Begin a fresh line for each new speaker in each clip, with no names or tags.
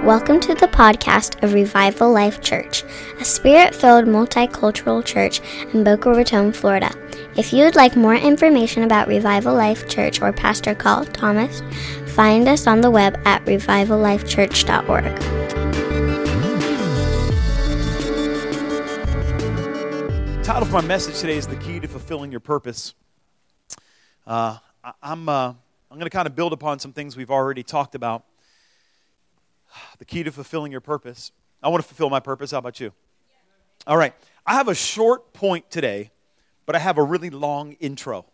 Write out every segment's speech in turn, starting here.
Welcome to the podcast of Revival Life Church, a spirit-filled multicultural church in Boca Raton, Florida. If you would like more information about Revival Life Church or Pastor Carl Thomas, find us on the web at revivallifechurch.org.
The title of my message today is The Key to Fulfilling Your Purpose. I'm going to kind of build upon some things we've already talked about. The key to fulfilling your purpose. I want to fulfill my purpose. How about you? All right. I have a short point today, but I have a really long intro.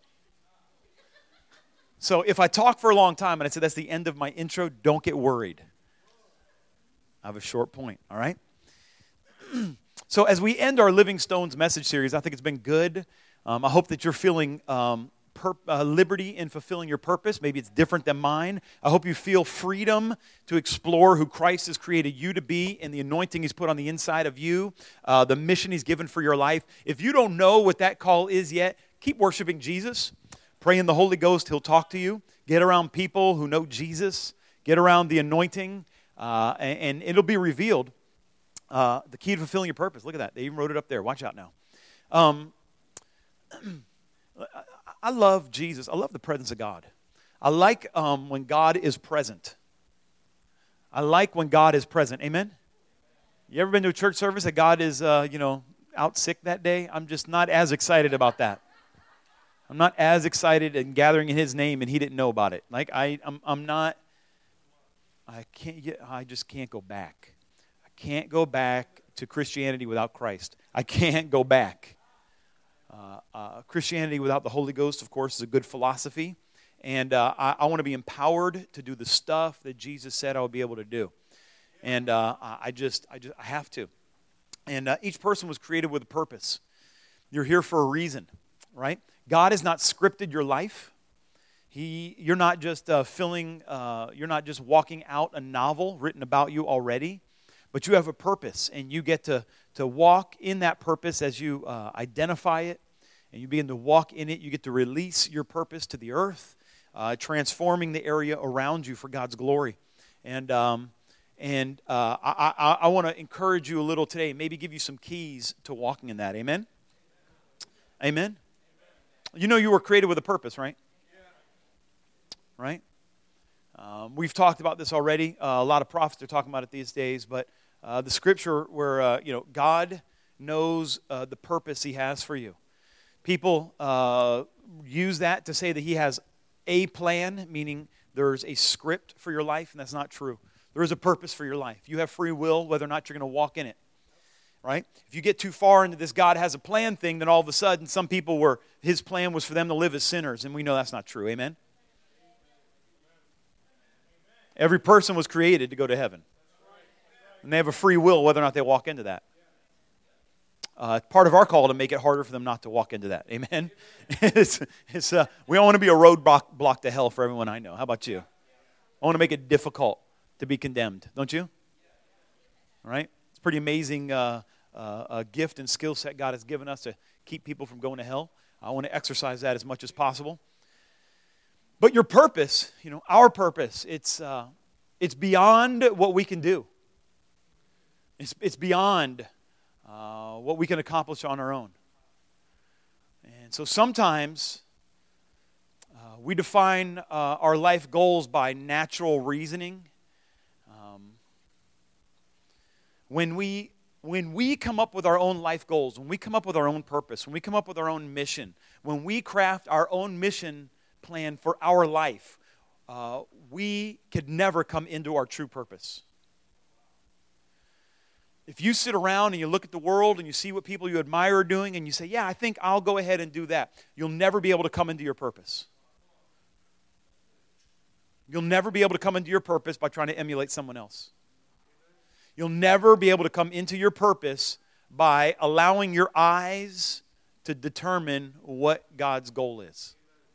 So if I talk for a long time and I say that's the end of my intro, don't get worried. I have a short point, all right? So as we end our Living Stones message series, I think it's been good. I hope that you're feeling liberty in fulfilling your purpose. Maybe it's different than mine. I hope you feel freedom to explore who Christ has created you to be and the anointing He's put on the inside of you, the mission He's given for your life. If you don't know what that call is yet, keep worshiping Jesus. Pray in the Holy Ghost. He'll talk to you. Get around people who know Jesus. Get around the anointing, and it'll be revealed. The key to fulfilling your purpose. Look at that. They even wrote it up there. Watch out now. I love Jesus. I love the presence of God. I like when God is present. I like when God is present. Amen? You ever been to a church service that God is, out sick that day? I'm just not as excited about that. I'm not as excited in gathering in His name and He didn't know about it. Like I just can't go back. I can't go back to Christianity without Christ. I can't go back. Christianity without the Holy Ghost, of course, is a good philosophy. And I want to be empowered to do the stuff that Jesus said I would be able to do. And I have to. And each person was created with a purpose. You're here for a reason, right? God has not scripted your life. You're not just you're not just walking out a novel written about you already, but you have a purpose, and you get to walk in that purpose as you identify it, and you begin to walk in it. You get to release your purpose to the earth, transforming the area around you for God's glory. And I want to encourage you a little today, maybe give you some keys to walking in that. Amen? Amen? You know you were created with a purpose, right? Right? We've talked about this already. A lot of prophets are talking about it these days, but the scripture where, God knows the purpose He has for you. People use that to say that He has a plan, meaning there's a script for your life, and that's not true. There is a purpose for your life. You have free will whether or not you're going to walk in it, right? If you get too far into this God has a plan thing, then all of a sudden some people His plan was for them to live as sinners, and we know that's not true. Amen? Every person was created to go to heaven. And they have a free will whether or not they walk into that. Part of our call to make it harder for them not to walk into that. Amen? We don't want to be a roadblock to hell for everyone I know. How about you? I want to make it difficult to be condemned. Don't you? All right? It's a pretty amazing gift and skill set God has given us to keep people from going to hell. I want to exercise that as much as possible. But your purpose, our purpose, it's beyond what we can do. It's beyond what we can accomplish on our own. And so sometimes we define our life goals by natural reasoning. When we come up with our own life goals, when we come up with our own purpose, when we come up with our own mission, when we craft our own mission plan for our life, we could never come into our true purpose. If you sit around and you look at the world and you see what people you admire are doing and you say, yeah, I think I'll go ahead and do that, you'll never be able to come into your purpose. You'll never be able to come into your purpose by trying to emulate someone else. You'll never be able to come into your purpose by allowing your eyes to determine what God's goal is.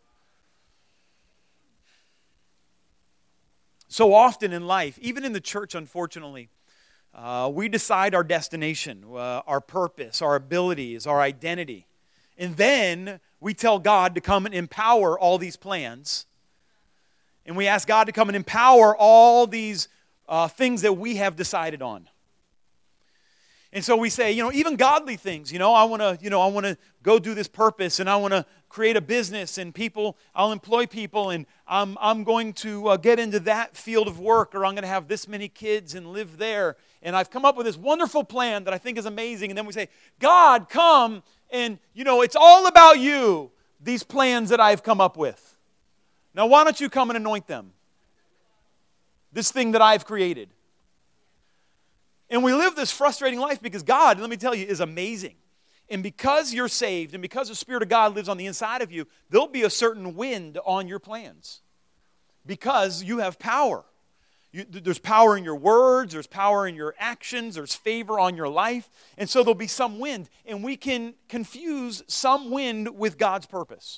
So often in life, even in the church, unfortunately, we decide our destination, our purpose, our abilities, our identity. And then we tell God to come and empower all these plans. And we ask God to come and empower all these things that we have decided on. And so we say, even godly things, I want to go do this purpose, and I want to create a business, and I'll employ people, and I'm going to get into that field of work, or I'm going to have this many kids and live there. And I've come up with this wonderful plan that I think is amazing. And then we say, God, come, and, it's all about you, these plans that I've come up with. Now, why don't you come and anoint them? This thing that I've created. And we live this frustrating life because God, let me tell you, is amazing. And because you're saved and because the Spirit of God lives on the inside of you, there'll be a certain wind on your plans because you have power. There's power in your words, there's power in your actions, there's favor on your life. And so there'll be some wind. And we can confuse some wind with God's purpose.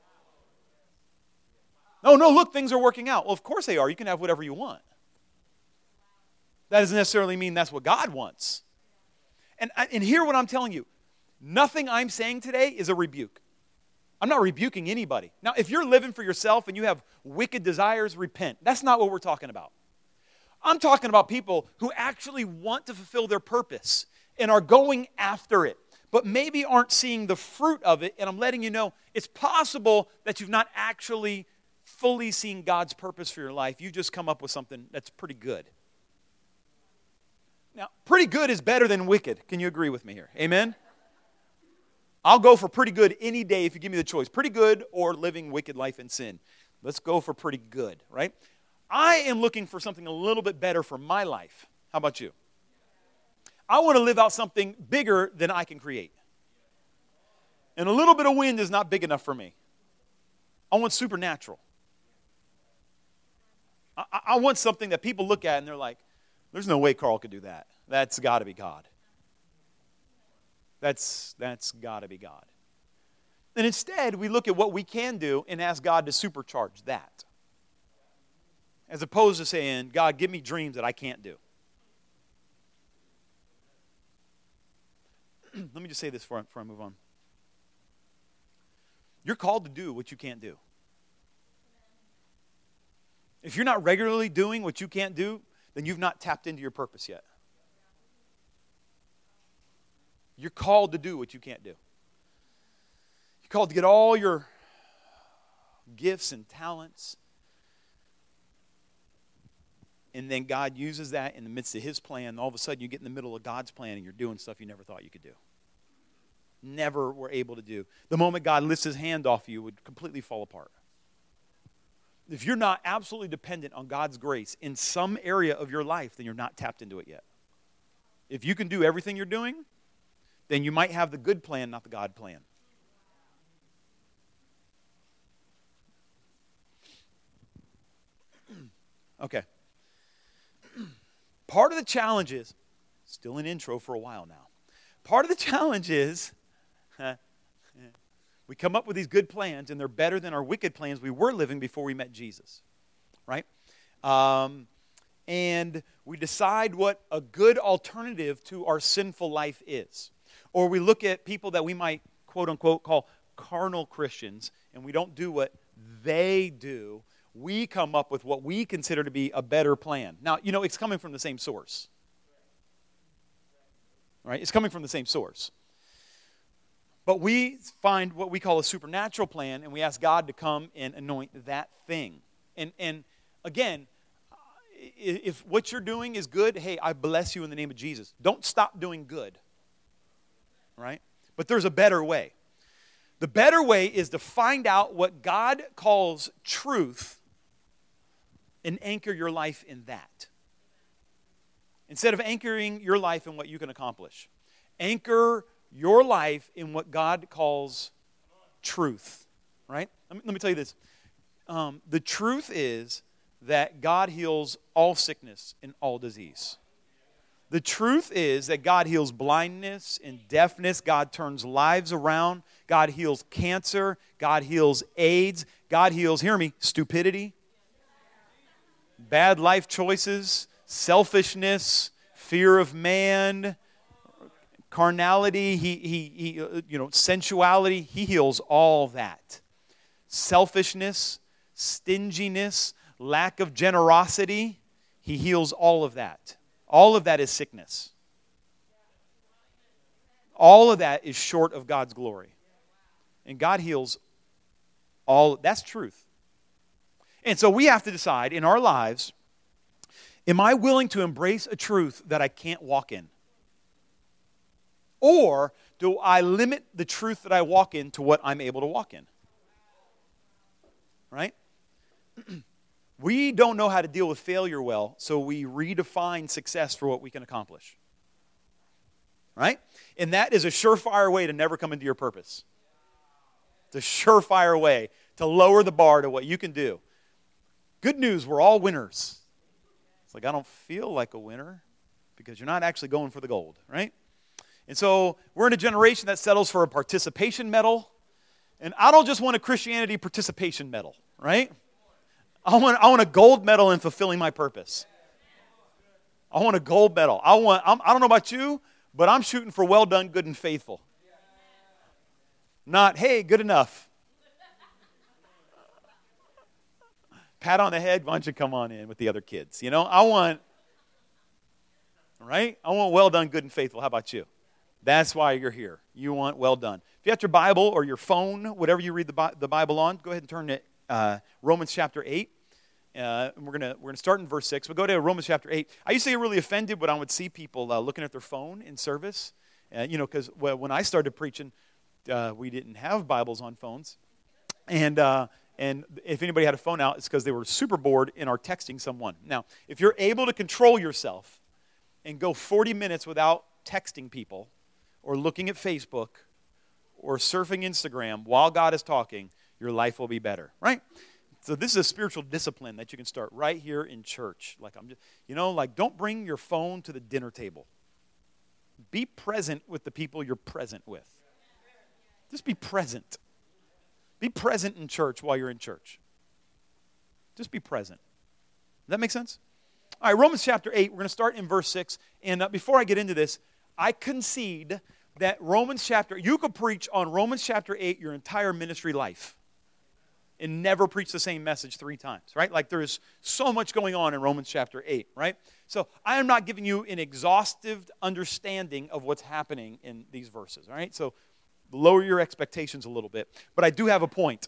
No, look, things are working out. Well, of course they are. You can have whatever you want. That doesn't necessarily mean that's what God wants. And hear what I'm telling you. Nothing I'm saying today is a rebuke. I'm not rebuking anybody. Now, if you're living for yourself and you have wicked desires, repent. That's not what we're talking about. I'm talking about people who actually want to fulfill their purpose and are going after it, but maybe aren't seeing the fruit of it. And I'm letting you know it's possible that you've not actually fully seen God's purpose for your life. You've just come up with something that's pretty good. Now, pretty good is better than wicked. Can you agree with me here? Amen? I'll go for pretty good any day if you give me the choice. Pretty good or living wicked life in sin. Let's go for pretty good, right? I am looking for something a little bit better for my life. How about you? I want to live out something bigger than I can create. And a little bit of wind is not big enough for me. I want supernatural. I want something that people look at and they're like, there's no way Carl could do that. That's got to be God. That's got to be God. And instead, we look at what we can do and ask God to supercharge that. As opposed to saying, God, give me dreams that I can't do. Let me just say this before I move on. You're called to do what you can't do. If you're not regularly doing what you can't do, then you've not tapped into your purpose yet. You're called to do what you can't do. You're called to get all your gifts and talents, and then God uses that in the midst of His plan, and all of a sudden you get in the middle of God's plan and you're doing stuff you never thought you could do. Never were able to do. The moment God lifts His hand off you, it would completely fall apart. If you're not absolutely dependent on God's grace in some area of your life, then you're not tapped into it yet. If you can do everything you're doing, then you might have the good plan, not the God plan. Okay. Part of the challenge is, still an intro for a while now. Part of the challenge is, we come up with these good plans, and they're better than our wicked plans we were living before we met Jesus, right? And we decide what a good alternative to our sinful life is. Or we look at people that we might, quote unquote, call carnal Christians, and we don't do what they do. We come up with what we consider to be a better plan. Now, it's coming from the same source, right? It's coming from the same source. But we find what we call a supernatural plan, and we ask God to come and anoint that thing. And again, if what you're doing is good, hey, I bless you in the name of Jesus. Don't stop doing good, right? But there's a better way. The better way is to find out what God calls truth and anchor your life in that. Instead of anchoring your life in what you can accomplish. Anchor your life in what God calls truth, right? Let me tell you this. The truth is that God heals all sickness and all disease. The truth is that God heals blindness and deafness. God turns lives around. God heals cancer. God heals AIDS. God heals, hear me, stupidity, bad life choices, selfishness, fear of man, carnality, sensuality. He heals all that. Selfishness, stinginess, lack of generosity. He heals all of that. All of that is sickness. All of that is short of God's glory. And God heals all. That's truth. And so we have to decide in our lives, am I willing to embrace a truth that I can't walk in? Or do I limit the truth that I walk in to what I'm able to walk in? Right? We don't know how to deal with failure well, so we redefine success for what we can accomplish. Right? And that is a surefire way to never come into your purpose. It's a surefire way to lower the bar to what you can do. Good news, we're all winners. It's like, I don't feel like a winner because you're not actually going for the gold, right? And so we're in a generation that settles for a participation medal. And I don't just want a Christianity participation medal, right? I want a gold medal in fulfilling my purpose. I want a gold medal. I don't know about you, but I'm shooting for well done, good and faithful. Not, hey, good enough. Pat on the head, why don't you come on in with the other kids? You know, I want well done, good and faithful. How about you? That's why you're here. You want well done. If you have your Bible or your phone, whatever you read the Bible on, go ahead and turn to Romans chapter 8. We're gonna start in verse 6. We'll go to Romans chapter 8. I used to get really offended when I would see people looking at their phone in service. Because when I started preaching, we didn't have Bibles on phones. And if anybody had a phone out, it's because they were super bored and are texting someone. Now, if you're able to control yourself and go 40 minutes without texting people or looking at Facebook or surfing Instagram while God is talking, your life will be better, right? So this is a spiritual discipline that you can start right here in church. Don't bring your phone to the dinner table. Be present with the people you're present with. Just be present. Be present in church while you're in church. Just be present. Does that make sense? All right, Romans chapter 8, we're going to start in verse 6. And before I get into this, I concede that you could preach on Romans chapter 8 your entire ministry life and never preach the same message 3 times, right? Like there's so much going on in Romans chapter 8, right? So I am not giving you an exhaustive understanding of what's happening in these verses, all right? So lower your expectations a little bit. But I do have a point.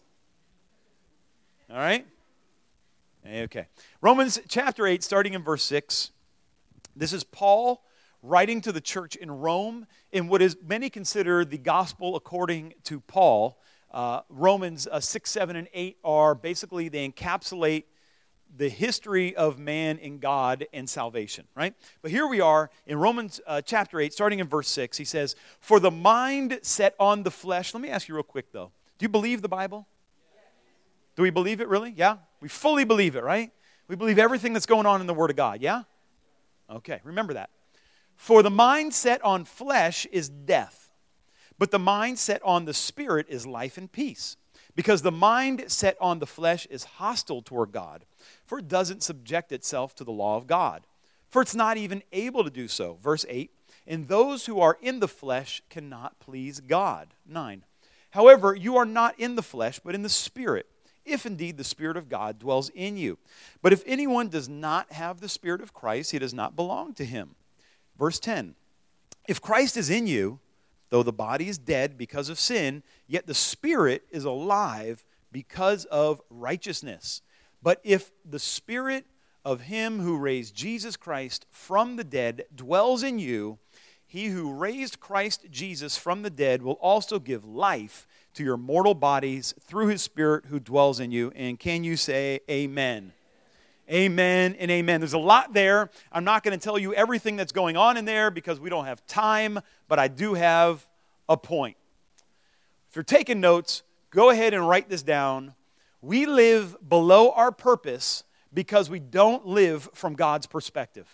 All right? Okay. Romans chapter 8, starting in verse 6. This is Paul writing to the church in Rome in what is many consider the gospel according to Paul. Romans 6, 7, and 8 are basically, they encapsulate the history of man in God and salvation, right? But here we are in Romans chapter 8, starting in verse 6. He says, for the mind set on the flesh. Let me ask you real quick, though. Do you believe the Bible? Do we believe it, really? Yeah? We fully believe it, right? We believe everything that's going on in the Word of God, yeah? Okay, remember that. For the mind set on flesh is death, but the mind set on the Spirit is life and peace. Because the mind set on the flesh is hostile toward God, for it doesn't subject itself to the law of God, for it's not even able to do so. Verse 8, and those who are in the flesh cannot please God. 9, however, you are not in the flesh, but in the Spirit, if indeed the Spirit of God dwells in you. But if anyone does not have the Spirit of Christ, he does not belong to him. Verse 10, if Christ is in you, though the body is dead because of sin, yet the Spirit is alive because of righteousness. But if the Spirit of him who raised Jesus Christ from the dead dwells in you, he who raised Christ Jesus from the dead will also give life to your mortal bodies through his Spirit who dwells in you. And can you say amen? Amen and amen. There's a lot there. I'm not going to tell you everything that's going on in there because we don't have time, but I do have a point. If you're taking notes, go ahead and write this down. We live below our purpose because we don't live from God's perspective.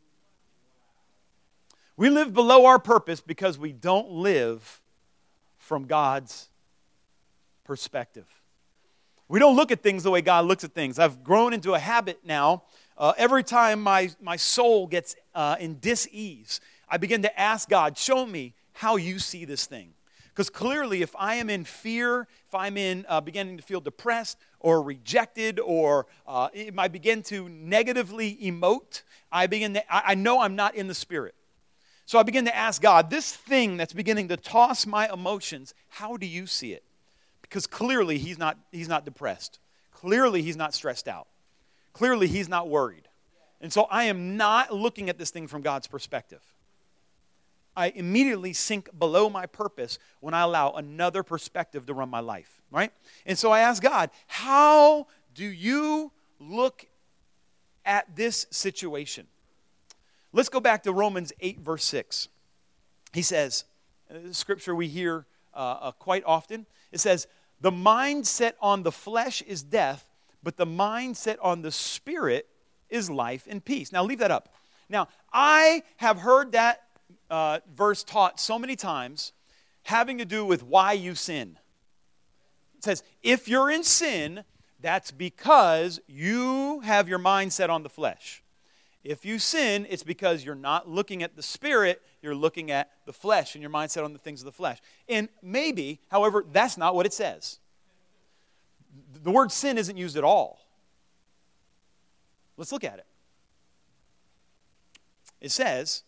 We live below our purpose because we don't live from God's perspective. We don't look at things the way God looks at things. I've grown into a habit now. Every time my soul gets in dis-ease, I begin to ask God, show me how you see this thing. Because clearly, if I am in fear, if I'm in beginning to feel depressed, or rejected, or I begin to negatively emote, I know I'm not in the Spirit. So I begin to ask God, this thing that's beginning to toss my emotions, how do you see it? Because clearly he's not depressed. Clearly he's not stressed out. Clearly he's not worried. And so I am not looking at this thing from God's perspective. I immediately sink below my purpose when I allow another perspective to run my life, right? And so I ask God, how do you look at this situation? Let's go back to Romans 8, verse 6. He says, scripture we hear quite often, it says, the mindset on the flesh is death, but the mindset on the Spirit is life and peace. Now leave that up. Now, I have heard that verse taught so many times having to do with why you sin. It says, if you're in sin, that's because you have your mind set on the flesh. If you sin, it's because you're not looking at the Spirit, you're looking at the flesh and your mindset on the things of the flesh. And maybe, however, that's not what it says. The word sin isn't used at all. Let's look at it. It says,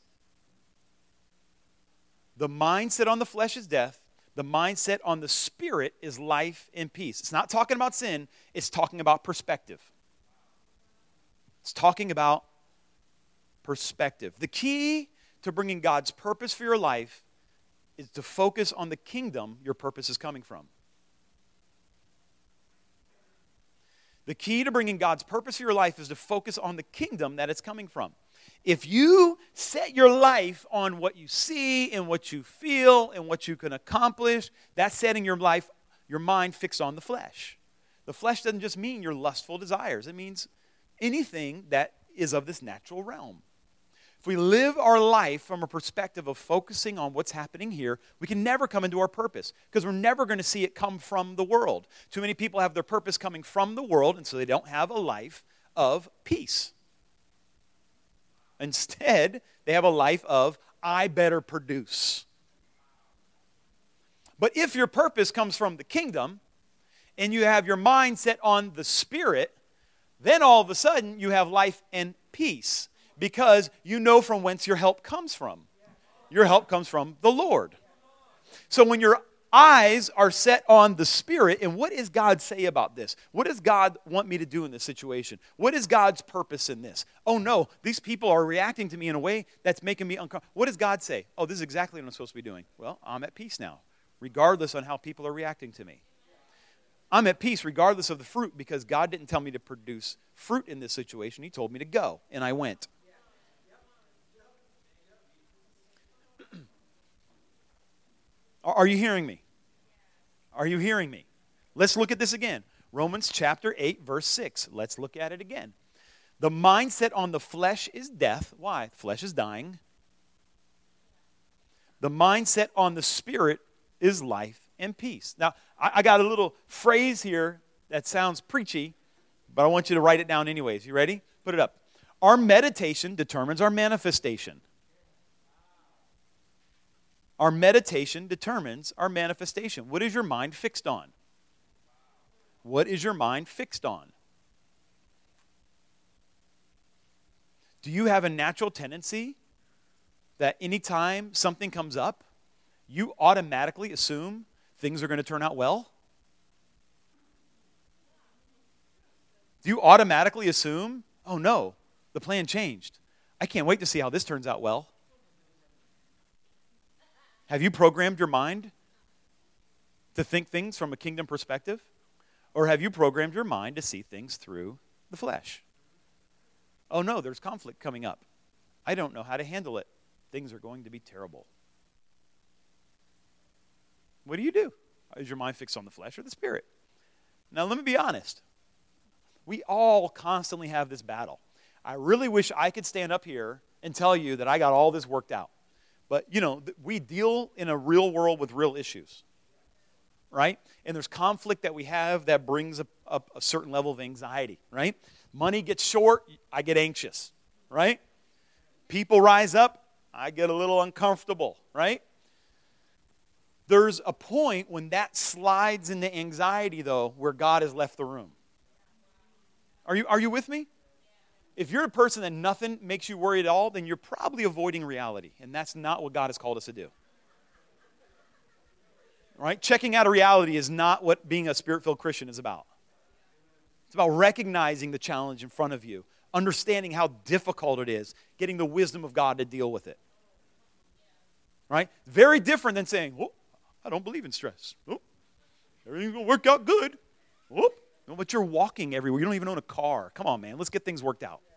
the mindset on the flesh is death. The mindset on the Spirit is life and peace. It's not talking about sin. It's talking about perspective. It's talking about perspective. The key to bringing God's purpose for your life is to focus on the kingdom your purpose is coming from. The key to bringing God's purpose for your life is to focus on the kingdom that it's coming from. If you set your life on what you see and what you feel and what you can accomplish, that's setting your life, your mind fixed on the flesh. The flesh doesn't just mean your lustful desires. It means anything that is of this natural realm. If we live our life from a perspective of focusing on what's happening here, we can never come into our purpose because we're never going to see it come from the world. Too many people have their purpose coming from the world, and so they don't have a life of peace. Instead, they have a life of, I better produce. But if your purpose comes from the kingdom, and you have your mind set on the Spirit, then all of a sudden you have life and peace. Because you know from whence your help comes from. Your help comes from the Lord. So when your eyes are set on the Spirit, and what does God say about this? What does God want me to do in this situation? What is God's purpose in this? Oh no, these people are reacting to me in a way that's making me uncomfortable. What does God say? Oh, this is exactly what I'm supposed to be doing. Well, I'm at peace now, regardless on how people are reacting to me. I'm at peace regardless of the fruit because God didn't tell me to produce fruit in this situation. He told me to go, and I went. Are you hearing me? Are you hearing me? Let's look at this again. Romans chapter 8, verse 6. Let's look at it again. The mindset on the flesh is death. Why? The flesh is dying. The mindset on the Spirit is life and peace. Now, I got a little phrase here that sounds preachy, but I want you to write it down anyways. You ready? Put it up. Our meditation determines our manifestation. Our meditation determines our manifestation. What is your mind fixed on? What is your mind fixed on? Do you have a natural tendency that anytime something comes up, you automatically assume things are going to turn out well? Do you automatically assume, oh no, the plan changed. I can't wait to see how this turns out well. Have you programmed your mind to think things from a kingdom perspective? Or have you programmed your mind to see things through the flesh? Oh no, there's conflict coming up. I don't know how to handle it. Things are going to be terrible. What do you do? Is your mind fixed on the flesh or the Spirit? Now let me be honest. We all constantly have this battle. I really wish I could stand up here and tell you that I got all this worked out. But, you know, we deal in a real world with real issues, right? And there's conflict that we have that brings up a certain level of anxiety, right? Money gets short, I get anxious, right? People rise up, I get a little uncomfortable, right? There's a point when that slides into anxiety, though, where God has left the room. Are you with me? If you're a person that nothing makes you worry at all, then you're probably avoiding reality, and that's not what God has called us to do. Right? Checking out of reality is not what being a Spirit-filled Christian is about. It's about recognizing the challenge in front of you, understanding how difficult it is, getting the wisdom of God to deal with it. Right? Very different than saying, "Oh, I don't believe in stress. Oh, everything's going to work out good. Oh." No, but you're walking everywhere. You don't even own a car. Come on, man. Let's get things worked out.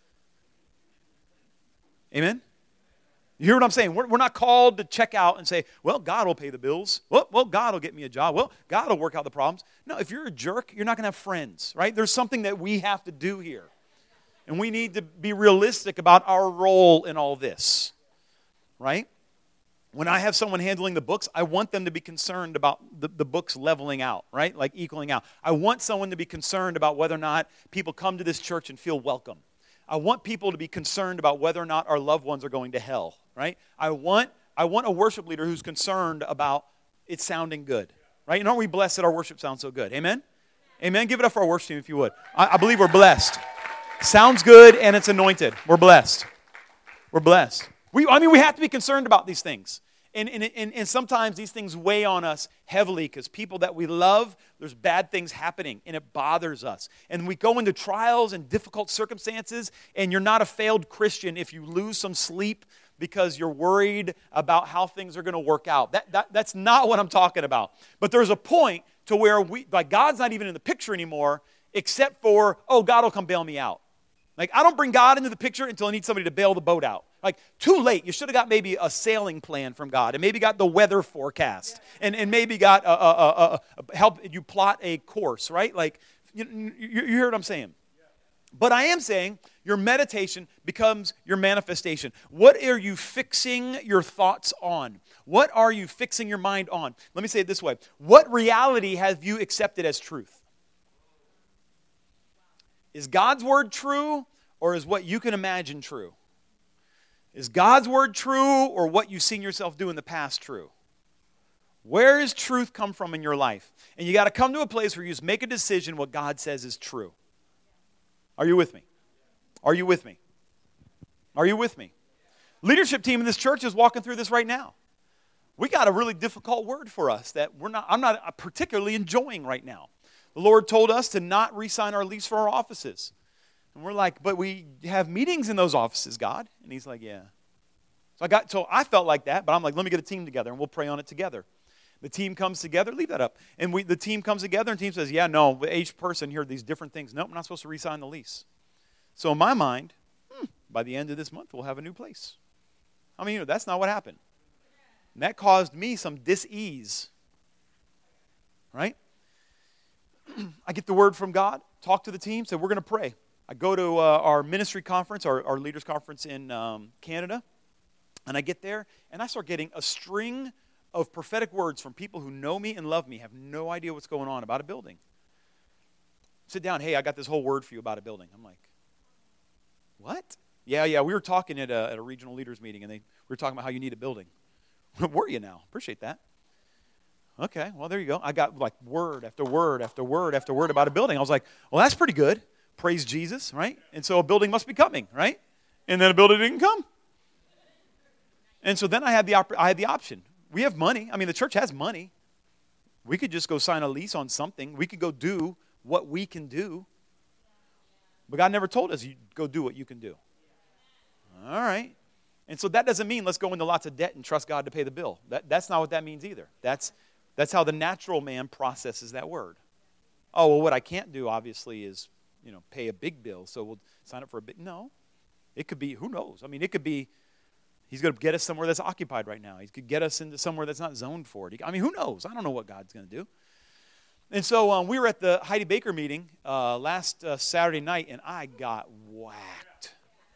Amen? You hear what I'm saying? We're not called to check out and say, well, God will pay the bills. Well, God will get me a job. Well, God will work out the problems. No, if you're a jerk, you're not going to have friends, right? There's something that we have to do here. And we need to be realistic about our role in all this, right? When I have someone handling the books, I want them to be concerned about the books leveling out, right? Like equaling out. I want someone to be concerned about whether or not people come to this church and feel welcome. I want people to be concerned about whether or not our loved ones are going to hell, right? I want a worship leader who's concerned about it sounding good, right? And aren't we blessed that our worship sounds so good? Amen? Amen? Give it up for our worship team if you would. I believe we're blessed. Sounds good and it's anointed. We're blessed. We're blessed. We have to be concerned about these things. And sometimes these things weigh on us heavily because people that we love, there's bad things happening, and it bothers us. And we go into trials and difficult circumstances, and you're not a failed Christian if you lose some sleep because you're worried about how things are going to work out. That's not what I'm talking about. But there's a point to where God's not even in the picture anymore except for, oh, God will come bail me out. Like, I don't bring God into the picture until I need somebody to bail the boat out. Like, too late. You should have got maybe a sailing plan from God and maybe got the weather forecast and maybe got help you plot a course, right? Like, you hear what I'm saying? But I am saying your meditation becomes your manifestation. What are you fixing your thoughts on? What are you fixing your mind on? Let me say it this way. What reality have you accepted as truth? Is God's word true, or is what you can imagine true? Is God's word true, or what you've seen yourself do in the past true? Where does truth come from in your life? And you got to come to a place where you just make a decision what God says is true. Are you with me? Are you with me? Are you with me? Leadership team in this church is walking through this right now. We got a really difficult word for us that I'm not particularly enjoying right now. The Lord told us to not re-sign our lease for our offices. And we're like, but we have meetings in those offices, God. And he's like, yeah. So I felt like that, but I'm like, let me get a team together and we'll pray on it together. The team comes together, leave that up. And the team comes together and the team says, yeah, no, each person here, these different things. Nope, we're not supposed to re-sign the lease. So in my mind, by the end of this month, we'll have a new place. I mean, that's not what happened. And that caused me some dis-ease, right? I get the word from God, talk to the team, say, we're going to pray. I go to our ministry conference, our leaders conference in Canada, and I get there, and I start getting a string of prophetic words from people who know me and love me, have no idea what's going on about a building. Sit down, hey, I got this whole word for you about a building. I'm like, what? Yeah, we were talking at a regional leaders meeting, and we were talking about how you need a building. Were you now? Appreciate that. Okay, well, there you go. I got like word after word after word after word about a building. I was like, well, that's pretty good. Praise Jesus, right? And so a building must be coming, right? And then a building didn't come. And so then I had the option. We have money. I mean, the church has money. We could just go sign a lease on something. We could go do what we can do. But God never told us, you go do what you can do. All right. And so that doesn't mean let's go into lots of debt and trust God to pay the bill. That's not what that means either. That's how the natural man processes that word. Oh, well, what I can't do, obviously, is, pay a big bill, so we'll sign up for a big. No. It could be, who knows? I mean, it could be, he's going to get us somewhere that's occupied right now. He could get us into somewhere that's not zoned for it. I mean, who knows? I don't know what God's going to do. And so we were at the Heidi Baker meeting last Saturday night, and I got whacked.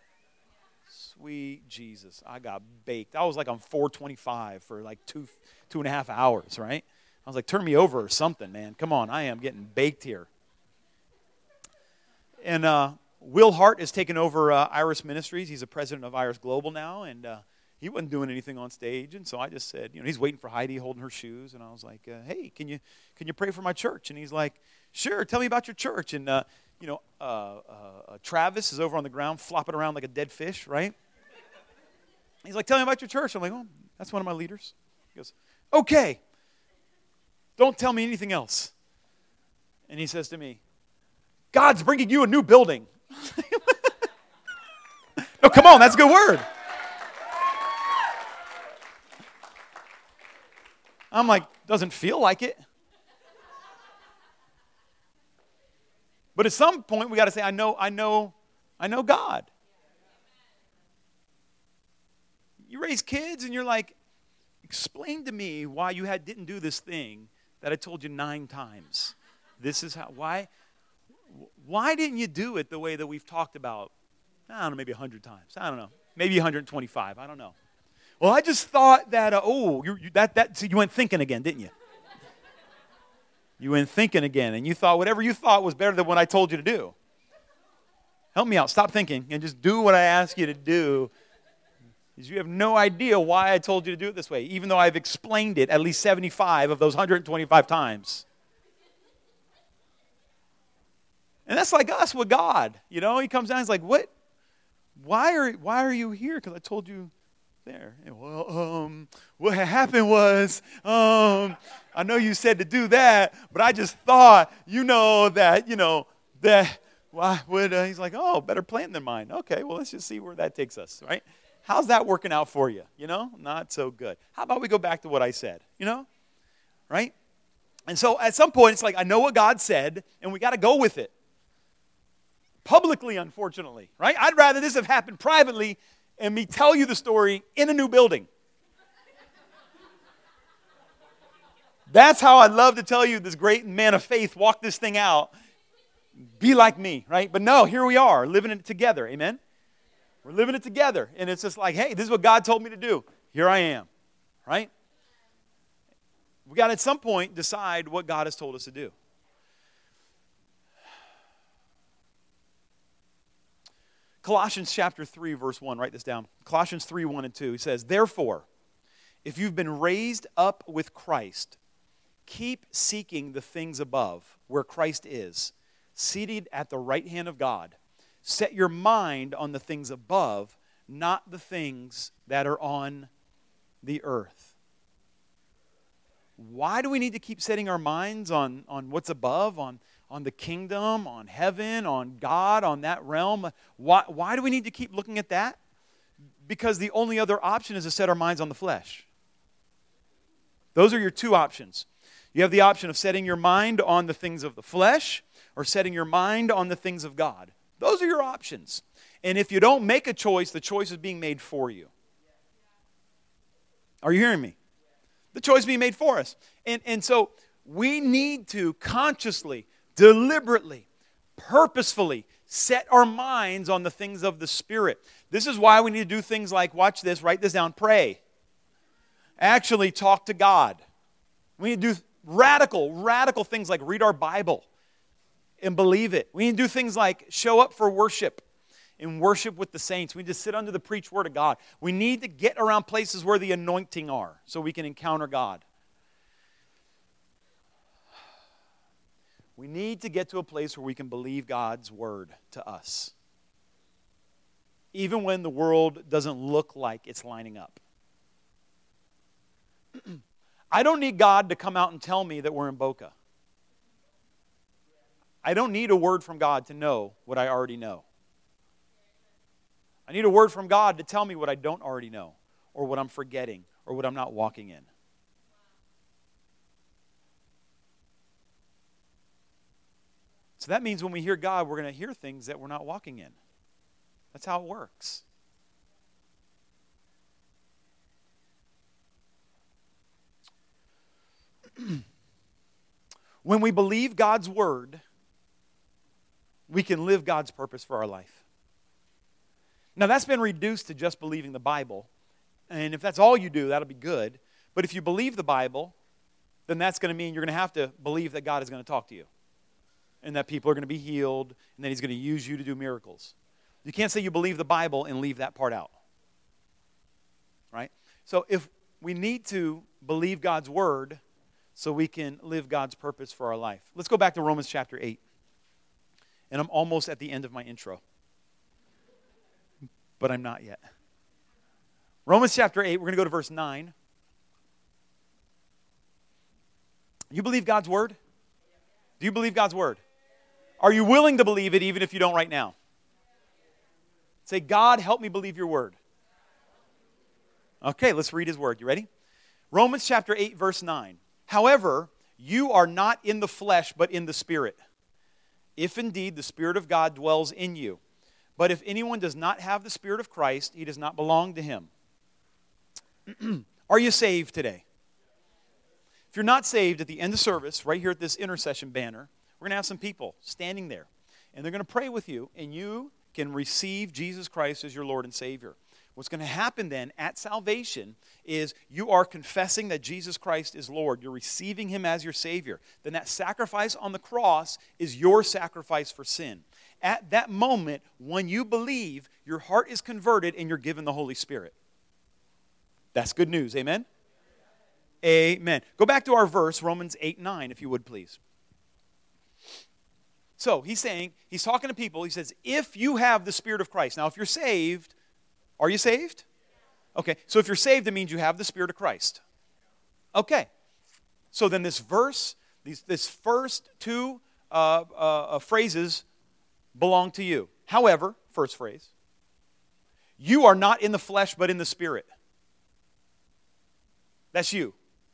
Sweet Jesus. I got baked. I was like on 425 for like two and a half hours, right? I was like, turn me over or something, man. Come on, I am getting baked here. And Will Hart has taken over Iris Ministries. He's the president of Iris Global now, and he wasn't doing anything on stage. And so I just said, he's waiting for Heidi holding her shoes. And I was like, hey, can you pray for my church? And he's like, sure, tell me about your church. And Travis is over on the ground flopping around like a dead fish, right? He's like, tell me about your church. I'm like, oh, that's one of my leaders. He goes, okay, don't tell me anything else. And he says to me, God's bringing you a new building. No, come on, that's a good word. I'm like, doesn't feel like it. But at some point, we got to say, I know God. You raise kids and you're like, explain to me why you didn't do this thing that I told you 9 times. This is how, why didn't you do it the way that we've talked about, I don't know, maybe 100 times. I don't know. Maybe 125. I don't know. Well, I just thought that, so you went thinking again, didn't you? You went thinking again, and you thought whatever you thought was better than what I told you to do. Help me out. Stop thinking and just do what I ask you to do. Because you have no idea why I told you to do it this way, even though I've explained it at least 75 of those 125 times. And that's like us with God. You know, he comes down, he's like, what? Why are you here? Because I told you there. Well, what happened was, I know you said to do that, but I just thought, why would, he's like, oh, better plan than mine. Okay, well, let's just see where that takes us, right? How's that working out for you? Not so good. How about we go back to what I said, right? And so at some point, it's like, I know what God said, and we got to go with it. Publicly, unfortunately, right? I'd rather this have happened privately and me tell you the story in a new building. That's how I'd love to tell you this great man of faith walk this thing out. Be like me, right? But no, here we are, living it together, amen? We're living it together, and it's just like, hey, this is what God told me to do. Here I am, right? We got to at some point decide what God has told us to do. Colossians chapter 3, verse 1, write this down. Colossians 3, 1 and 2, he says, therefore, if you've been raised up with Christ, keep seeking the things above, where Christ is, seated at the right hand of God. Set your mind on the things above, not the things that are on the earth. Why do we need to keep setting our minds on what's above, on the kingdom, on heaven, on God, on that realm? Why do we need to keep looking at that? Because the only other option is to set our minds on the flesh. Those are your 2 options. You have the option of setting your mind on the things of the flesh or setting your mind on the things of God. Those are your options. And if you don't make a choice, the choice is being made for you. Are you hearing me? The choice is being made for us. And so we need to consciously, deliberately, purposefully set our minds on the things of the Spirit. This is why we need to do things like, watch this, write this down, pray. Actually talk to God. We need to do radical things like read our Bible and believe it. We need to do things like show up for worship and worship with the saints. We need to sit under the preached word of God. We need to get around places where the anointing are so we can encounter God. We need to get to a place where we can believe God's word to us, even when the world doesn't look like it's lining up. I don't need God to come out and tell me that we're in Boca. I don't need a word from God to know what I already know. I need a word from God to tell me what I don't already know, or what I'm forgetting, or what I'm not walking in. So that means when we hear God, we're going to hear things that we're not walking in. That's how it works. When we believe God's word, we can live God's purpose for our life. Now, that's been reduced to just believing the Bible. And if that's all you do, that'll be good. But if you believe the Bible, then that's going to mean you're going to have to believe that God is going to talk to you. And that people are going to be healed. And that He's going to use you to do miracles. You can't say you believe the Bible and leave that part out. Right? So if we need to believe God's word so we can live God's purpose for our life. Let's go back to Romans chapter 8. And I'm almost at the end of my intro. But I'm not yet. Romans chapter 8, we're going to go to verse 9. You believe God's word? Do you believe God's word? Are you willing to believe it even if you don't right now? Say, God, help me believe your word. Okay, let's read his word. You ready? Romans chapter 8, verse 9. However, you are not in the flesh, but in the Spirit, if indeed the Spirit of God dwells in you. But if anyone does not have the Spirit of Christ, he does not belong to him. Are you saved today? If you're not saved, at the end of service, right here at this intercession banner, we're going to have some people standing there. And they're going to pray with you, and you can receive Jesus Christ as your Lord and Savior. What's going to happen then at salvation is you are confessing that Jesus Christ is Lord. You're receiving him as your Savior. Then that sacrifice on the cross is your sacrifice for sin. At that moment, when you believe, your heart is converted and you're given the Holy Spirit. That's good news. Amen? Amen. Go back to our verse, Romans 8:9, if you would, please. So he's talking to people. He says, if you have the Spirit of Christ. Now, if you're saved, are you saved? Okay, so if you're saved, it means you have the Spirit of Christ. Okay, so then this verse, this first two phrases belong to you. However, first phrase, you are not in the flesh, but in the Spirit. That's you.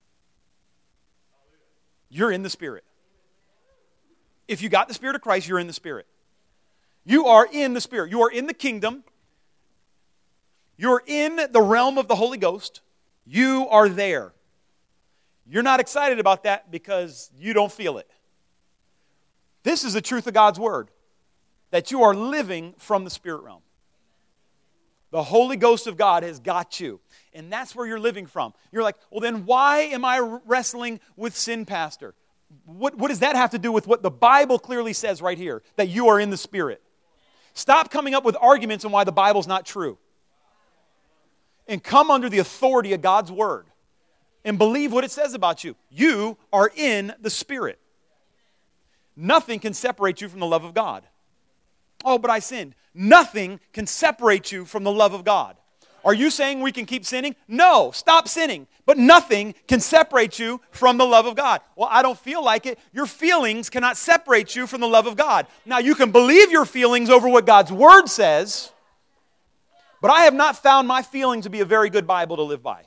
You're in the Spirit. If you got the Spirit of Christ, you're in the Spirit. You are in the Spirit. You are in the kingdom. You're in the realm of the Holy Ghost. You are there. You're not excited about that because you don't feel it. This is the truth of God's Word, that you are living from the Spirit realm. The Holy Ghost of God has got you. And that's where you're living from. You're like, well, then why am I wrestling with sin, Pastor? What does that have to do with what the Bible clearly says right here? That you are in the Spirit. Stop coming up with arguments on why the Bible's not true. And come under the authority of God's Word. And believe what it says about you. You are in the Spirit. Nothing can separate you from the love of God. Oh, but I sinned. Nothing can separate you from the love of God. Are you saying we can keep sinning? No, stop sinning. But nothing can separate you from the love of God. Well, I don't feel like it. Your feelings cannot separate you from the love of God. Now, you can believe your feelings over what God's Word says, but I have not found my feelings to be a very good Bible to live by.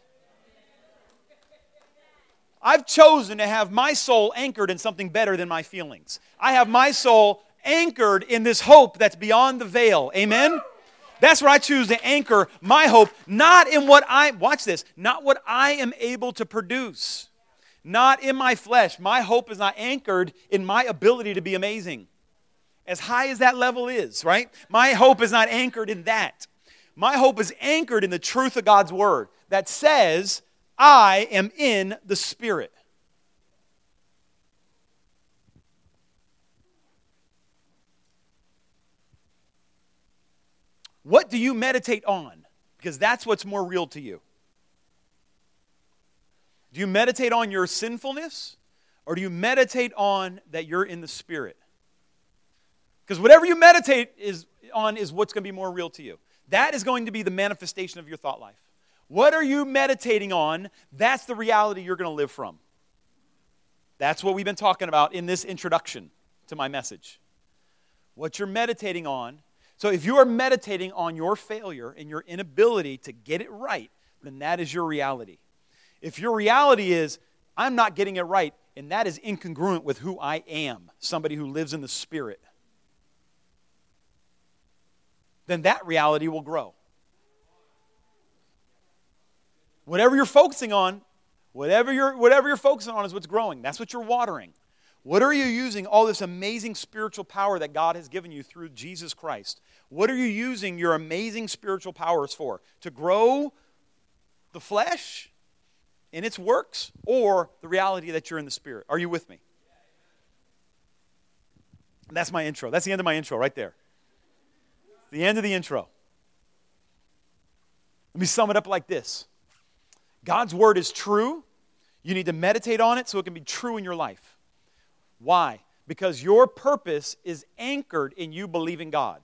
I've chosen to have my soul anchored in something better than my feelings. I have my soul anchored in this hope that's beyond the veil. Amen? That's where I choose to anchor my hope, not in watch this, not what I am able to produce. Not in my flesh. My hope is not anchored in my ability to be amazing. As high as that level is, right? My hope is not anchored in that. My hope is anchored in the truth of God's Word that says, I am in the Spirit. What do you meditate on? Because that's what's more real to you. Do you meditate on your sinfulness? Or do you meditate on that you're in the Spirit? Because whatever you meditate on is what's going to be more real to you. That is going to be the manifestation of your thought life. What are you meditating on? That's the reality you're going to live from. That's what we've been talking about in this introduction to my message. What you're meditating on. So if you are meditating on your failure and your inability to get it right, then that is your reality. If your reality is, I'm not getting it right, and that is incongruent with who I am, somebody who lives in the Spirit, then that reality will grow. Whatever you're focusing on, whatever you're focusing on is what's growing. That's what you're watering. What are you using all this amazing spiritual power that God has given you through Jesus Christ? What are you using your amazing spiritual powers for? To grow the flesh in its works, or the reality that you're in the Spirit? Are you with me? That's my intro. That's the end of my intro right there. The end of the intro. Let me sum it up like this. God's Word is true. You need to meditate on it so it can be true in your life. Why? Because your purpose is anchored in you believing God.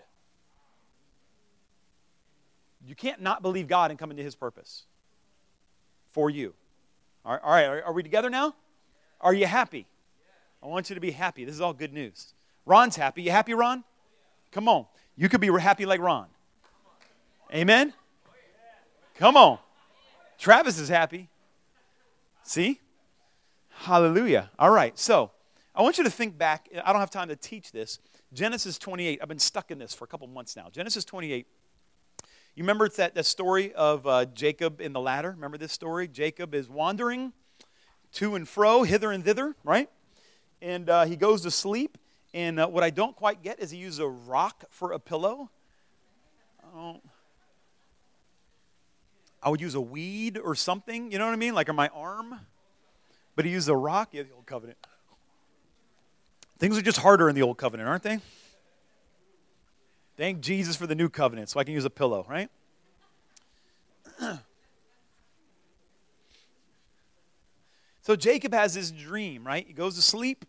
You can't not believe God and come into His purpose for you. All right, are we together now? Are you happy? I want you to be happy. This is all good news. Ron's happy. You happy, Ron? Come on. You could be happy like Ron. Amen? Come on. Travis is happy. See? Hallelujah. All right, so I want you to think back. I don't have time to teach this. Genesis 28. I've been stuck in this for a couple months now. Genesis 28. You remember it's that story of Jacob in the ladder? Remember this story? Jacob is wandering to and fro, hither and thither, right? And he goes to sleep. And what I don't quite get is he uses a rock for a pillow. I would use a weed or something, you know what I mean? Like on my arm. But he used a rock. Yeah, the old covenant. Things are just harder in the old covenant, aren't they? Thank Jesus for the new covenant so I can use a pillow, right? So Jacob has this dream, right? He goes to sleep.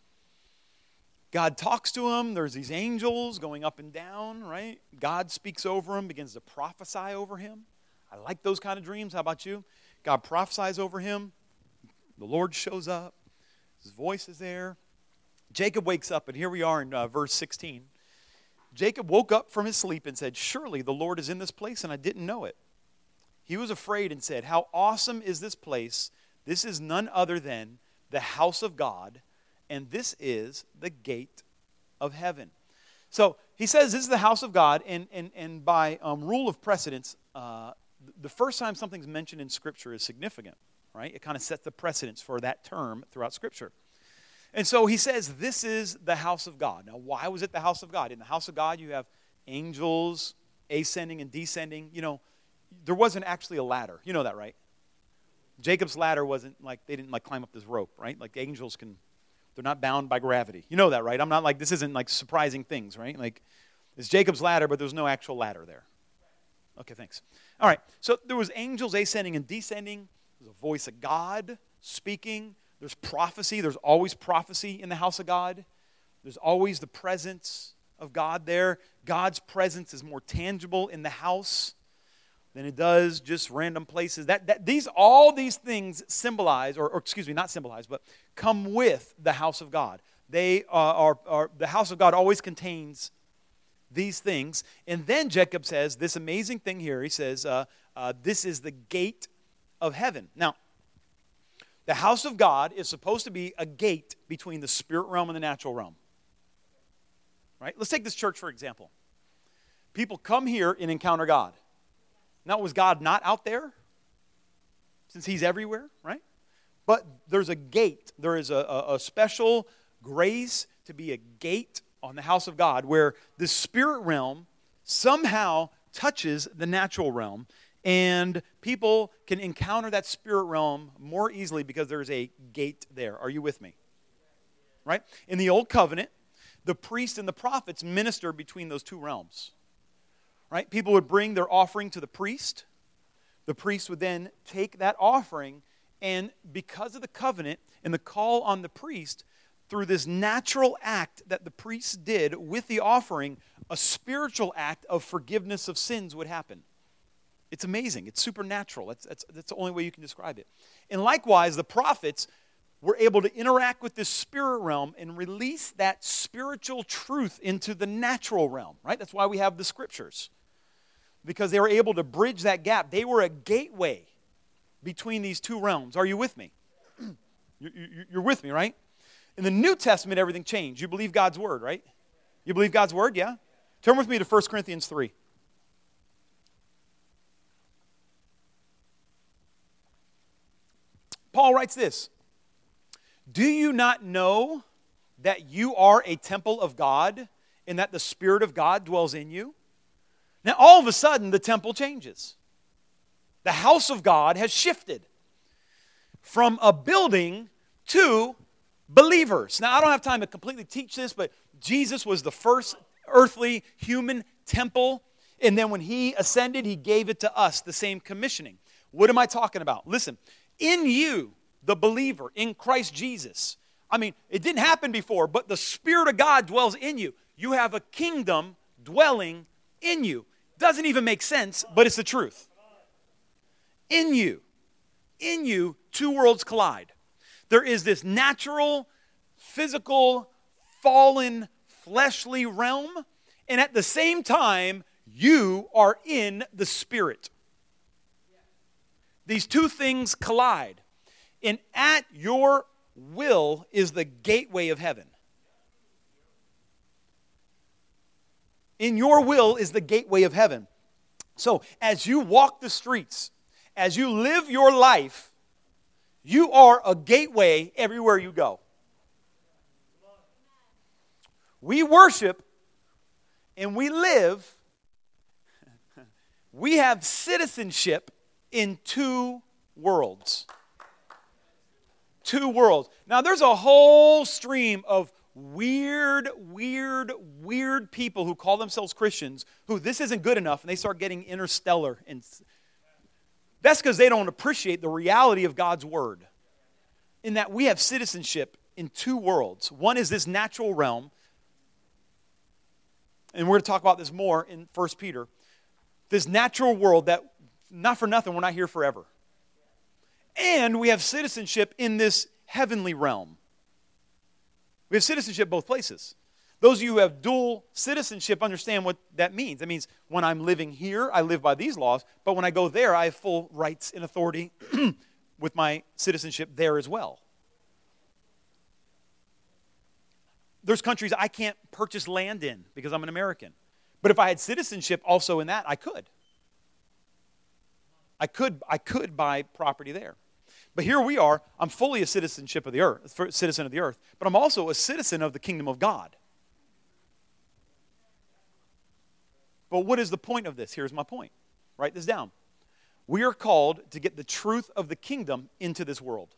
God talks to him. There's these angels going up and down, right? God speaks over him, begins to prophesy over him. I like those kind of dreams. How about you? God prophesies over him. The Lord shows up. His voice is there. Jacob wakes up, and here we are in verse 16. Jacob woke up from his sleep and said, "Surely the Lord is in this place, and I didn't know it." He was afraid and said, "How awesome is this place? This is none other than the house of God, and this is the gate of heaven." So he says this is the house of God, and by rule of precedence, the first time something's mentioned in Scripture is significant, right? It kind of sets the precedence for that term throughout Scripture. And so he says this is the house of God. Now, why was it the house of God? In the house of God, you have angels ascending and descending. You know, there wasn't actually a ladder. You know that, right? Jacob's ladder wasn't like, they didn't like climb up this rope, right? Like the angels they're not bound by gravity. You know that, right? I'm not like, this isn't like surprising things, right? Like, it's Jacob's ladder, but there's no actual ladder there. Okay, thanks. All right, so there was angels ascending and descending. There's a voice of God speaking. There's prophecy. There's always prophecy in the house of God. There's always the presence of God there. God's presence is more tangible in the house than it does just random places. All these things symbolize, or excuse me, not symbolize, but come with the house of God. They are the house of God always contains these things. And then Jacob says this amazing thing here. He says, this is the gate of heaven. Now, the house of God is supposed to be a gate between the spirit realm and the natural realm. Right? Let's take this church, for example. People come here and encounter God. Now, was God not out there? Since He's everywhere, right? But there's a gate. There is a special grace to be a gate on the house of God where the spirit realm somehow touches the natural realm. And people can encounter that spirit realm more easily because there's a gate there. Are you with me? Right? In the Old Covenant, the priest and the prophets minister between those two realms. Right? People would bring their offering to the priest. The priest would then take that offering, and because of the covenant and the call on the priest, through this natural act that the priest did with the offering, a spiritual act of forgiveness of sins would happen. It's amazing. It's supernatural. That's the only way you can describe it. And likewise, the prophets were able to interact with this spirit realm and release that spiritual truth into the natural realm, right? That's why we have the scriptures. Because they were able to bridge that gap. They were a gateway between these two realms. Are you with me? You're with me, right? In the New Testament, everything changed. You believe God's word, right? You believe God's word, yeah? Turn with me to 1 Corinthians 3. Paul writes this, "Do you not know that you are a temple of God and that the Spirit of God dwells in you?" Now, all of a sudden, the temple changes. The house of God has shifted from a building to believers. Now, I don't have time to completely teach this, but Jesus was the first earthly human temple, and then when He ascended, He gave it to us, the same commissioning. What am I talking about? Listen. In you, the believer, in Christ Jesus, I mean, it didn't happen before, but the Spirit of God dwells in you. You have a kingdom dwelling in you. Doesn't even make sense, but it's the truth. In you, two worlds collide. There is this natural, physical, fallen, fleshly realm, and at the same time, you are in the Spirit. These two things collide. And at your will is the gateway of heaven. In your will is the gateway of heaven. So as you walk the streets, as you live your life, you are a gateway everywhere you go. We worship and we live. We have citizenship in two worlds. Two worlds. Now there's a whole stream of weird people who call themselves Christians who this isn't good enough and they start getting interstellar. And that's because they don't appreciate the reality of God's Word. In that we have citizenship in two worlds. One is this natural realm. And we're going to talk about this more in 1 Peter. This natural world that, not for nothing, we're not here forever. And we have citizenship in this heavenly realm. We have citizenship both places. Those of you who have dual citizenship understand what that means. That means when I'm living here, I live by these laws, but when I go there, I have full rights and authority with my citizenship there as well. There's countries I can't purchase land in because I'm an American. But if I had citizenship also in that, I could. I could buy property there. But here we are. I'm fully a citizen of the earth, but I'm also a citizen of the kingdom of God. But what is the point of this? Here's my point. Write this down. We are called to get the truth of the kingdom into this world.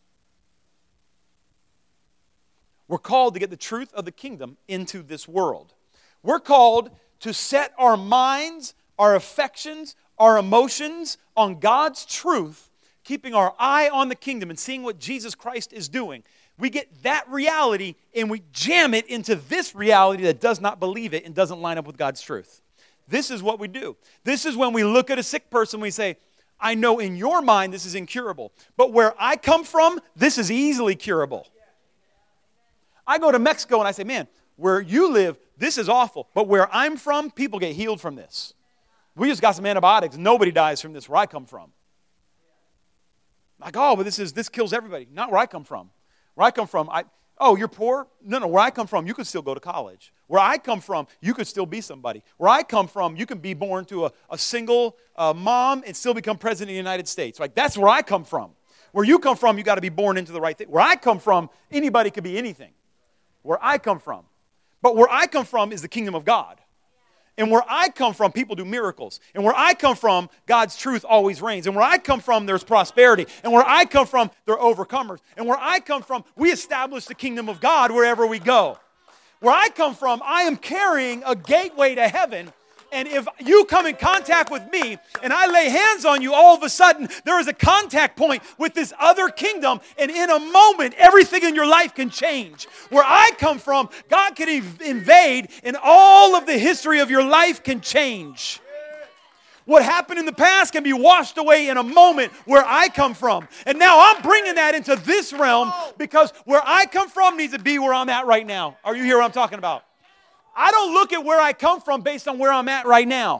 We're called to get the truth of the kingdom into this world. We're called to set our minds, our affections, our emotions on God's truth, keeping our eye on the kingdom and seeing what Jesus Christ is doing. We get that reality and we jam it into this reality that does not believe it and doesn't line up with God's truth. This is what we do. This is when we look at a sick person, we say, I know in your mind this is incurable, but where I come from, this is easily curable. I go to Mexico and I say, man, where you live, this is awful, but where I'm from, people get healed from this. We just got some antibiotics. Nobody dies from this where I come from. Like, oh, but this kills everybody. Not where I come from. Where I come from, you're poor? No, where I come from, you could still go to college. Where I come from, you could still be somebody. Where I come from, you can be born to a single mom and still become president of the United States. Like, that's where I come from. Where you come from, you got to be born into the right thing. Where I come from, anybody could be anything. Where I come from. But where I come from is the kingdom of God. And where I come from, people do miracles. And where I come from, God's truth always reigns. And where I come from, there's prosperity. And where I come from, there are overcomers. And where I come from, we establish the kingdom of God wherever we go. Where I come from, I am carrying a gateway to heaven. And if you come in contact with me and I lay hands on you, all of a sudden there is a contact point with this other kingdom. And in a moment, everything in your life can change. Where I come from, God can invade and all of the history of your life can change. What happened in the past can be washed away in a moment where I come from. And now I'm bringing that into this realm because where I come from needs to be where I'm at right now. Are you hear what I'm talking about? I don't look at where I come from based on where I'm at right now.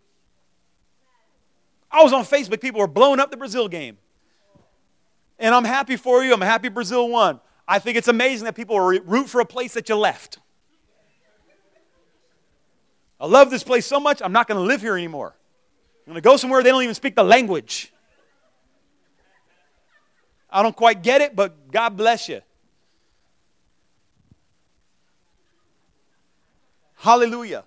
I was on Facebook. People were blowing up the Brazil game. And I'm happy for you. I'm happy Brazil won. I think it's amazing that people root for a place that you left. I love this place so much, I'm not going to live here anymore. I'm going to go somewhere they don't even speak the language. I don't quite get it, but God bless you. Hallelujah.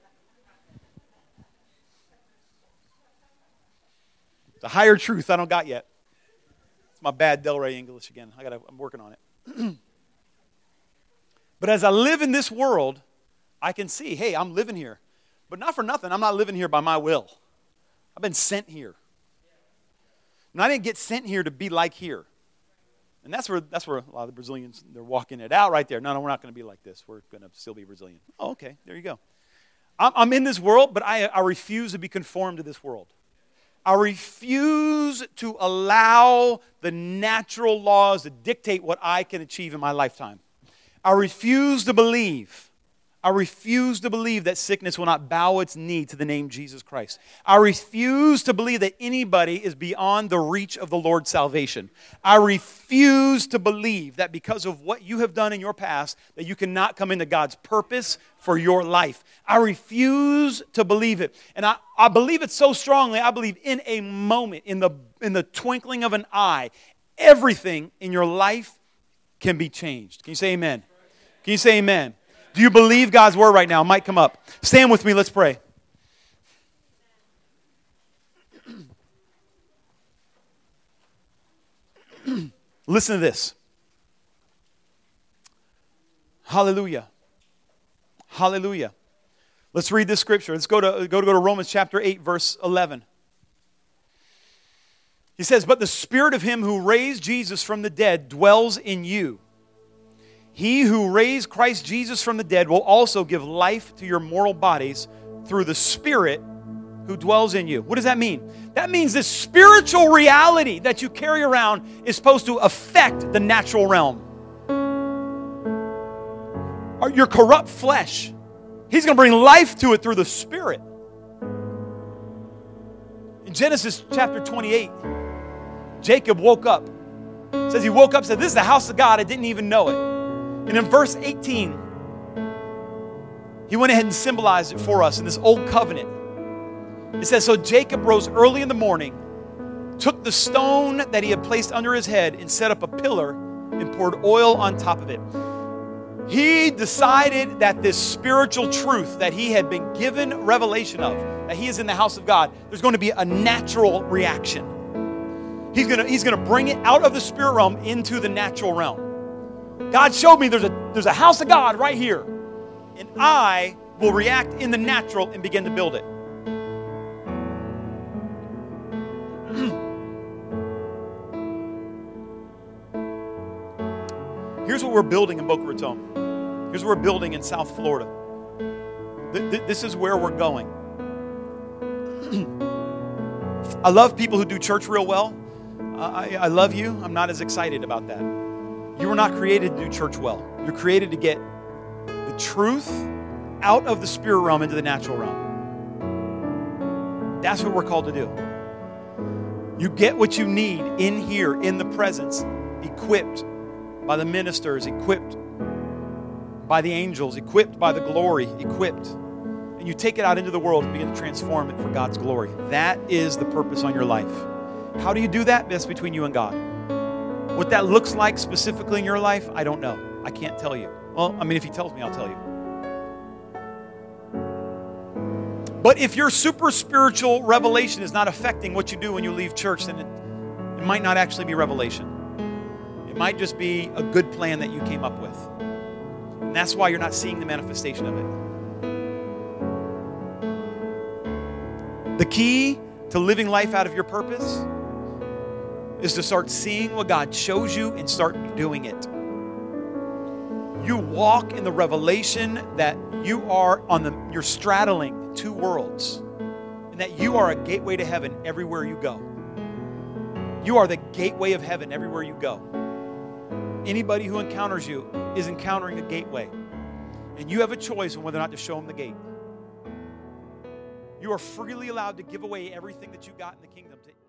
It's a higher truth I don't got yet. It's my bad Delray English again. I'm working on it. But as I live in this world, I can see, hey, I'm living here. But not for nothing, I'm not living here by my will. I've been sent here. And I didn't get sent here to be like here. And that's where a lot of the Brazilians, they're walking it out right there. No, we're not going to be like this. We're going to still be Brazilian. Oh, okay, there you go. I'm in this world, but I refuse to be conformed to this world. I refuse to allow the natural laws to dictate what I can achieve in my lifetime. I refuse to believe that sickness will not bow its knee to the name Jesus Christ. I refuse to believe that anybody is beyond the reach of the Lord's salvation. I refuse to believe that because of what you have done in your past, that you cannot come into God's purpose for your life. I refuse to believe it. And I believe it so strongly, I believe in a moment, in the twinkling of an eye, everything in your life can be changed. Can you say amen? Can you say amen? Do you believe God's word right now? It might come up. Stand with me. Let's pray. Listen to this. Hallelujah. Hallelujah. Let's read this scripture. Let's go to Romans chapter 8, verse 11. He says, "But the spirit of him who raised Jesus from the dead dwells in you. He who raised Christ Jesus from the dead will also give life to your mortal bodies through the Spirit who dwells in you." What does that mean? That means this spiritual reality that you carry around is supposed to affect the natural realm. Your corrupt flesh, He's going to bring life to it through the Spirit. In Genesis chapter 28, Jacob woke up. It says he woke up and said, "This is the house of God. I didn't even know it." And in verse 18, he went ahead and symbolized it for us in this old covenant. It says, "So Jacob rose early in the morning, took the stone that he had placed under his head and set up a pillar and poured oil on top of it." He decided that this spiritual truth that he had been given revelation of, that he is in the house of God, there's going to be a natural reaction. He's going to bring it out of the spirit realm into the natural realm. God showed me there's a house of God right here, and I will react in the natural and begin to build it. Here's what we're building in Boca Raton. Here's what we're building in South Florida. This is where we're going. I love people who do church real well. I love you. I'm not as excited about that. You were not created to do church well. You're created to get the truth out of the spirit realm into the natural realm. That's what we're called to do. You get what you need in here, in the presence, equipped by the ministers, equipped by the angels, equipped by the glory, equipped. And you take it out into the world and begin to transform it for God's glory. That is the purpose on your life. How do you do that? That's between you and God. What that looks like specifically in your life, I don't know. I can't tell you. Well, I mean, if He tells me, I'll tell you. But if your super spiritual revelation is not affecting what you do when you leave church, then it might not actually be revelation. It might just be a good plan that you came up with. And that's why you're not seeing the manifestation of it. The key to living life out of your purpose is to start seeing what God shows you and start doing it. You walk in the revelation that you're straddling two worlds, and that you are a gateway to heaven everywhere you go. You are the gateway of heaven everywhere you go. Anybody who encounters you is encountering a gateway, and you have a choice on whether or not to show them the gate. You are freely allowed to give away everything that you got in the kingdom to